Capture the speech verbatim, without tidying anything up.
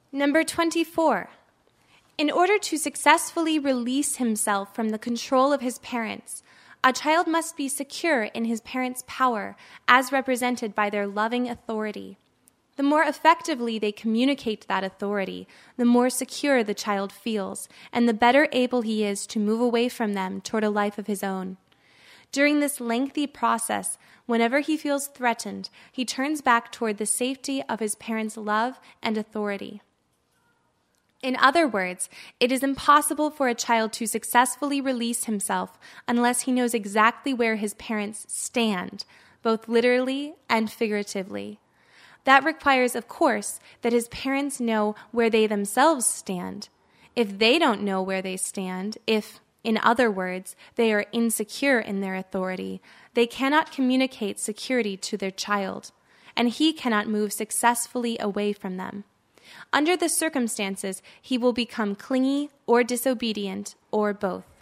Number twenty-four. In order to successfully release himself from the control of his parents, a child must be secure in his parents' power as represented by their loving authority. The more effectively they communicate that authority, the more secure the child feels, and the better able he is to move away from them toward a life of his own. During this lengthy process, whenever he feels threatened, he turns back toward the safety of his parents' love and authority. In other words, it is impossible for a child to successfully release himself unless he knows exactly where his parents stand, both literally and figuratively. That requires, of course, that his parents know where they themselves stand. If they don't know where they stand, if, in other words, they are insecure in their authority, they cannot communicate security to their child, and he cannot move successfully away from them. Under the circumstances, he will become clingy or disobedient, or both.